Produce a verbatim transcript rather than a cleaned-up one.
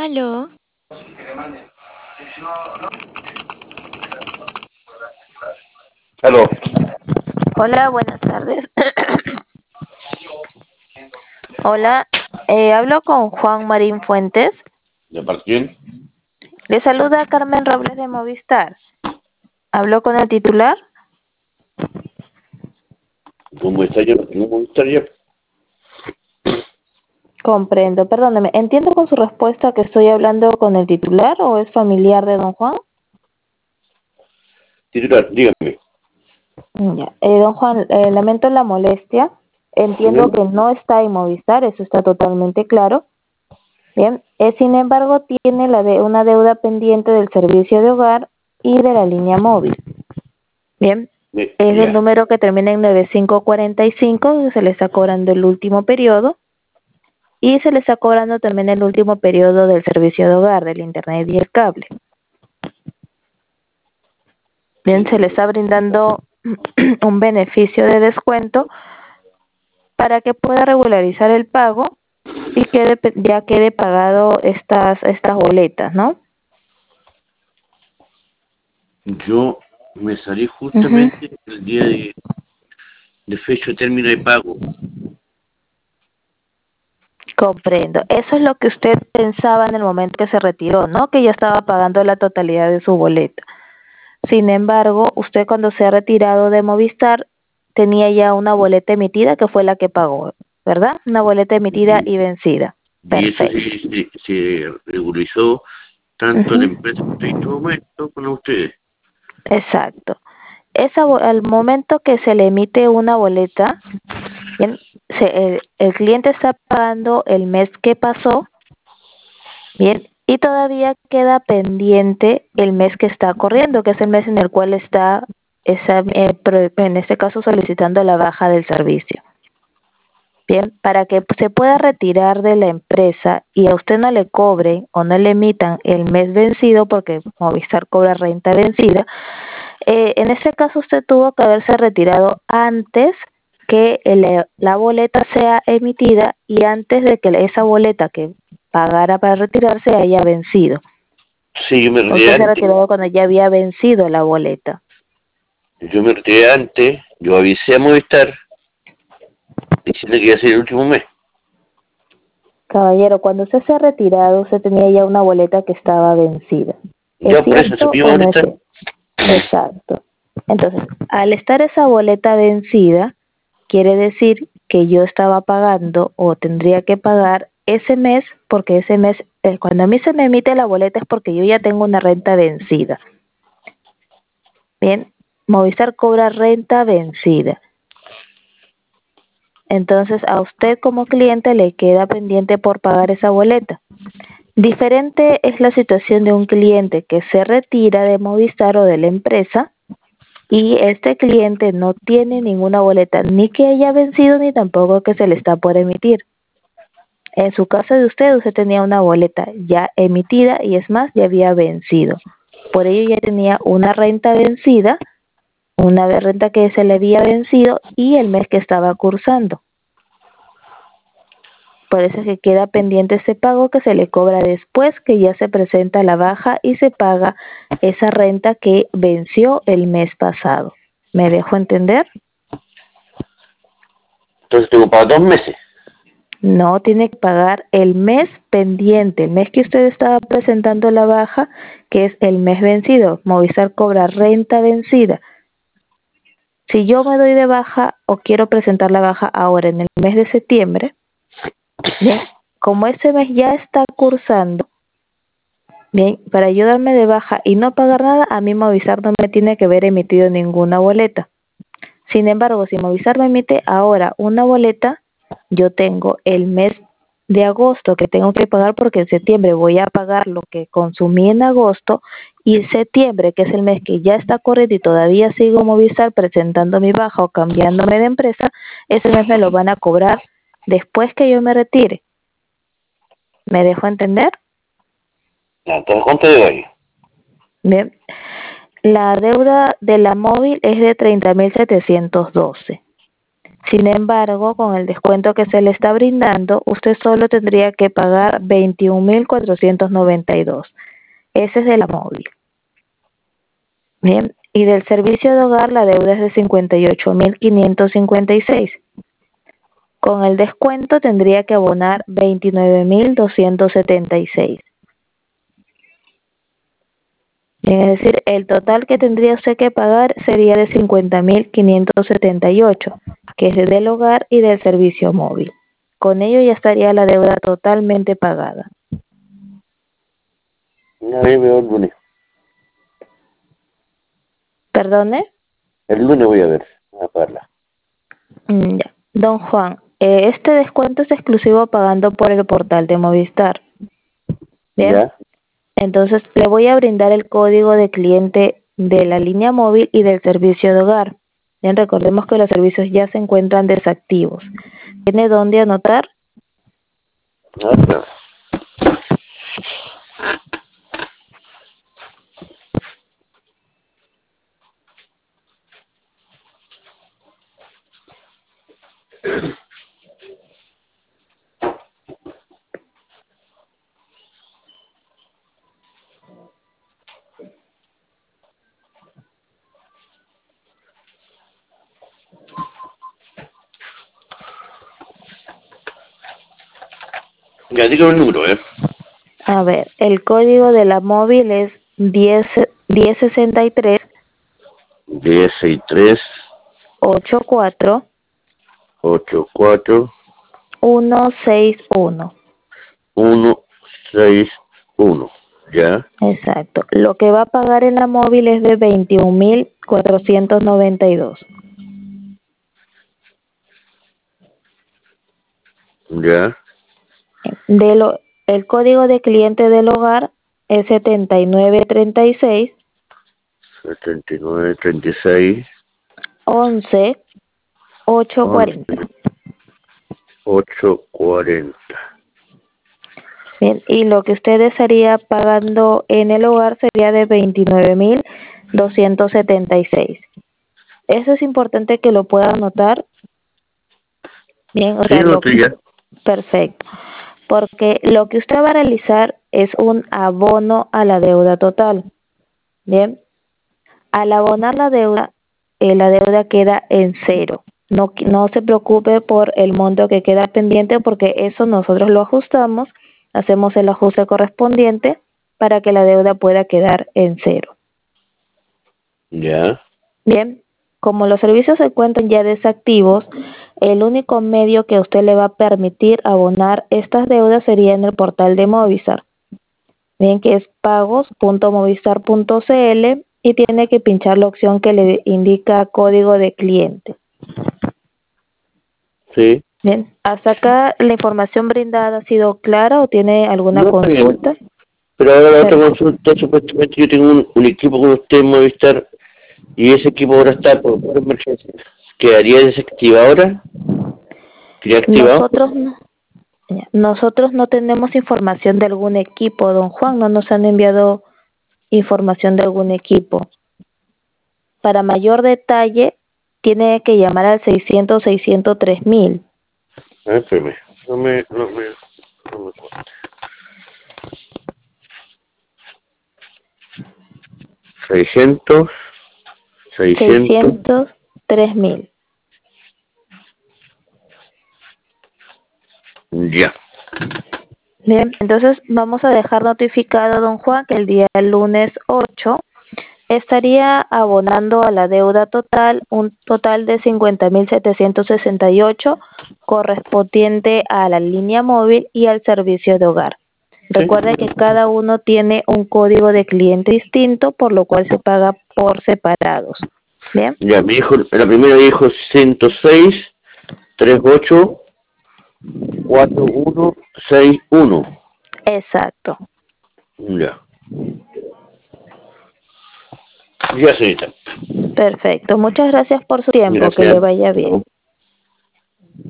Aló, Aló, Hola, buenas tardes. Hola, eh, hablo con Juan Marín Fuentes. ¿de parte quién? Le saluda Carmen Robles de Movistar. ¿Hablo con el titular? ¿Cómo está yo? ¿Cómo está yo? Comprendo, perdóneme. ¿Entiendo con su respuesta que estoy hablando con el titular o es familiar de don Juan? Titular, dígame. Ya. Eh, don Juan, eh, lamento la molestia. Entiendo Ujú. que no está en Movistar, eso está totalmente claro. Bien, eh, sin embargo, tiene la de una deuda pendiente del servicio de hogar y de la línea móvil. Bien, Me- es el ya. número que termina en nueve cinco cuatro cinco, se le está cobrando el último periodo y se le está cobrando también el último periodo del servicio de hogar, del internet y el cable. Bien, se le está brindando un beneficio de descuento para que pueda regularizar el pago y quede, ya quede pagado estas, estas boletas, ¿no? Yo me salí Ujú. justamente el día de, de fecha de término de pago. Comprendo. Eso es lo que usted pensaba en el momento que se retiró, ¿no? Que ya estaba pagando la totalidad de su boleta. Sin embargo, usted cuando se ha retirado de Movistar tenía ya una boleta emitida que fue la que pagó, ¿verdad? Una boleta emitida Y, y vencida. y eso Perfecto. sí se, se regularizó tanto la Ujú. empresa en este momento con ustedes. Exacto. Esa, bo- al momento que se le emite una boleta, bien, se, el, el cliente está pagando el mes que pasó, bien, y todavía queda pendiente el mes que está corriendo, que es el mes en el cual está, esa, eh, pro- en este caso, solicitando la baja del servicio. Bien, para que se pueda retirar de la empresa y a usted no le cobre o no le emitan el mes vencido, porque Movistar cobra renta vencida, eh, en ese caso usted tuvo que haberse retirado antes que el- la boleta sea emitida y antes de que esa boleta que pagara para retirarse haya vencido. Sí, yo me retiré Usted se ha antes. retirado cuando ya había vencido la boleta. Yo me retiré antes. Yo avisé a Movistar diciendo que iba a ser el último mes. Caballero, cuando usted se ha retirado, usted tenía ya una boleta que estaba vencida. ¿Es Ya por eso se cierto pidió o no es Movistar. cierto? Exacto. Entonces, al estar esa boleta vencida, quiere decir que yo estaba pagando o tendría que pagar ese mes, porque ese mes, eh, cuando a mí se me emite la boleta es porque yo ya tengo una renta vencida. Bien, Movistar cobra renta vencida. Entonces, a usted como cliente le queda pendiente por pagar esa boleta. Diferente es la situación de un cliente que se retira de Movistar o de la empresa y este cliente no tiene ninguna boleta ni que haya vencido ni tampoco que se le está por emitir. En su caso de usted, usted tenía una boleta ya emitida y es más, ya había vencido. Por ello ya tenía una renta vencida, una renta que se le había vencido y el mes que estaba cursando. Por eso es que queda pendiente ese pago que se le cobra después que ya se presenta la baja y se paga esa renta que venció el mes pasado. ¿Me dejo entender? Entonces tengo para dos meses. No, tiene que pagar el mes pendiente, el mes que usted estaba presentando la baja, que es el mes vencido. Movistar cobra renta vencida. Si yo me doy de baja o quiero presentar la baja ahora en el mes de septiembre, bien, como ese mes ya está cursando, bien, para yo darme de baja y no pagar nada, a mí Movistar no me tiene que haber emitido ninguna boleta. Sin embargo, si Movistar me emite ahora una boleta, yo tengo el mes de agosto que tengo que pagar porque en septiembre voy a pagar lo que consumí en agosto y en septiembre, que es el mes que ya está corriendo y todavía sigo Movistar presentando mi baja o cambiándome de empresa, ese mes me lo van a cobrar después que yo me retire. ¿Me dejo entender? No, entonces, ¿cuánto debo ahí? Bien. La deuda de la móvil es de treinta mil setecientos doce. Sin embargo, con el descuento que se le está brindando, usted solo tendría que pagar veintiún mil cuatrocientos noventa y dos. Ese es de la móvil. Bien, y del servicio de hogar la deuda es de cincuenta y ocho mil quinientos cincuenta y seis. Con el descuento tendría que abonar veintinueve mil doscientos setenta y seis. Es decir, el total que tendría usted que pagar sería de cincuenta mil quinientos setenta y ocho, que es del hogar y del servicio móvil. Con ello ya estaría la deuda totalmente pagada. Ahí veo el lunes. ¿Perdone? El lunes voy a ver, a pagarla. Mm, ya. Don Juan, eh, este descuento es exclusivo pagando por el portal de Movistar. Bien. ¿Ya? Entonces le voy a brindar el código de cliente de la línea móvil y del servicio de hogar. Bien, recordemos que los servicios ya se encuentran desactivos. ¿Tiene dónde anotar? Ah, claro. Ya, dígame el número, ¿eh? A ver, el código de la móvil es diez, diez sesenta y tres, diez sesenta y tres, ochenta y cuatro, ochenta y cuatro, ciento sesenta y uno. ciento sesenta y uno. ¿Ya? Exacto. Lo que va a pagar en la móvil es de veintiún mil cuatrocientos noventa y dos. ¿Ya? De lo, el código de cliente del hogar es setenta y nueve treinta y seis, setenta y nueve, treinta y seis, once, ochocientos once, cuarenta. ochocientos cuarenta. Bien, y lo que usted estaría pagando en el hogar sería de veintinueve mil doscientos setenta y seis. Eso es importante que lo pueda anotar. Bien, o Sí, sea, no lo estoy ya. perfecto. Porque lo que usted va a realizar es un abono a la deuda total. Bien, al abonar la deuda, eh, la deuda queda en cero. No, no se preocupe por el monto que queda pendiente porque eso nosotros lo ajustamos, hacemos el ajuste correspondiente para que la deuda pueda quedar en cero. Ya. Bien, como los servicios se encuentran ya desactivos, el único medio que a usted le va a permitir abonar estas deudas sería en el portal de Movistar. Bien, que es pagos punto movistar punto c l y tiene que pinchar la opción que le indica código de cliente. Sí. Bien, ¿hasta acá la información brindada ha sido clara o tiene alguna No, está bien. consulta? Pero ahora la otra Perfecto. consulta, supuestamente yo tengo un, un equipo con usted en Movistar y ese equipo ahora está por, por emergencia. ¿Quedaría desactivado ahora? ¿Quedaría activado? Nosotros no, ya, nosotros no tenemos información de algún equipo, don Juan, no nos han enviado información de algún equipo. Para mayor detalle, tiene que llamar al seiscientos seiscientos tres mil. Ah, espérame. No me, no me, no me cuesta. seiscientos, seiscientos, seiscientos tres mil. ya. Bien, entonces vamos a dejar notificado a don Juan que el día lunes ocho estaría abonando a la deuda total un total de cincuenta mil setecientos sesenta y ocho correspondiente a la línea móvil y al servicio de hogar. ¿Sí? Recuerde que cada uno tiene un código de cliente distinto, por lo cual se paga por separados. Bien. Ya, mi hijo, la primera dijo ciento seis, treinta y ocho, cuarenta y uno, sesenta y uno. Exacto. Ya. Ya, señorita. Perfecto. Muchas gracias por su tiempo. Que le Gracias. vaya bien.